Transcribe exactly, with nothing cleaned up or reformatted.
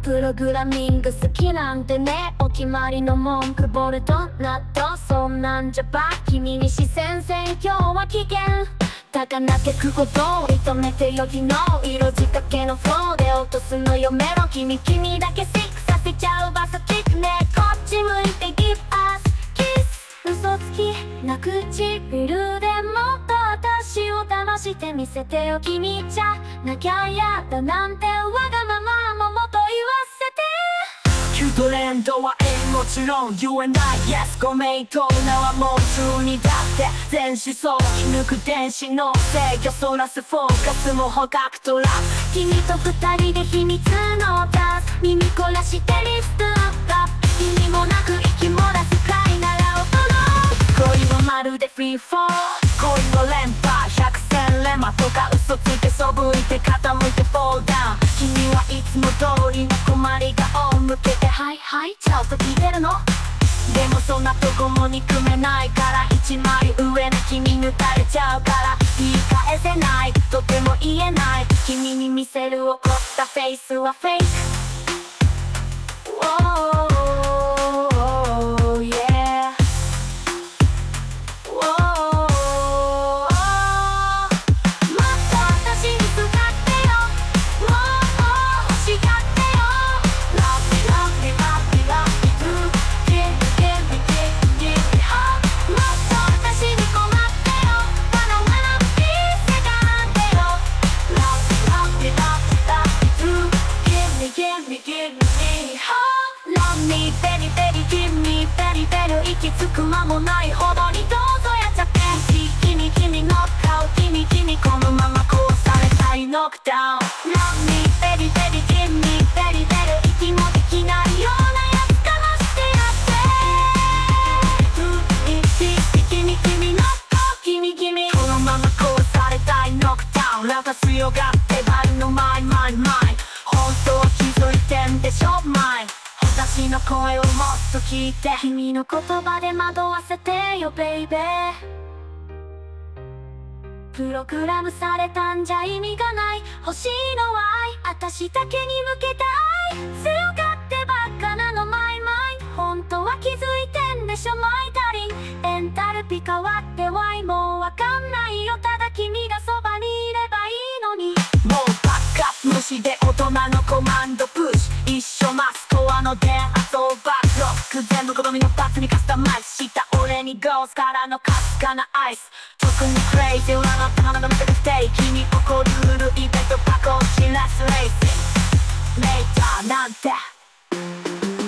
プログラミング好きなんてね、お決まりの文句ボルトナット、そんなんじゃば君に視線線今日は危険。高鳴ってくことを認めてよりの色仕掛けのフローで落とすのよメロ。君君だけシックさせちゃうバサティックね。こっち向いて Give us kiss、 嘘つきな唇でもっと私を騙してみせてよ。君じゃなきゃやだなんてわがままももっと言わせて。 キュートレンドは A もちろん You and I Yes ごめんと名はもう中にだって全思想引き抜く電子の制御そらすフォーカスも捕獲トラップ。 君と二人で秘密のダンス耳凝らしてリストアップ。意味もなく息漏らすくらいなら踊ろう。 恋はまるでフリーフォー恋の連覇百戦錬磨とか嘘ついてそぶいて傾いてフォールダウン。君はいつも通りの困り顔を向けてはいはいちゃんと聞いてるの。でもそんなとこも憎めないから一枚上の君抜かれちゃうから言い返せないとても言えない。君に見せる怒ったフェイスはフェイク。 息つく間もないほどにどうぞやっちゃって。君君の顔君君このままこうされたいノックダウン。 Love me baby baby give me baby baby 息もできないようなやつかましてやって。君君の顔君君このままこうされたいノックダウン。ラが強がってバルのマイマイマイ本当は気づいてんでしょマイ。私の声をもっと聞いて君の言葉で惑わせてよベイベー。プログラムされたんじゃ意味がない。欲しいのは愛私だけに向けた愛。強がってばっかなのマイマイ。本当は気づいてんでしょマイダリン。エンタルピ変わってワイもうわかんないよ。ただ君がそばにいればいいのに。 もうバックアップ無視で大人のコマンドプッシュ一緒マスコアの電圧をバックロック全部好みのパーツにカスタマイズした俺にゴースからのかすかなアイス。特にクレイジー占った花の中でステーキに起こるルールイベントパコーチラスレースメイターなんて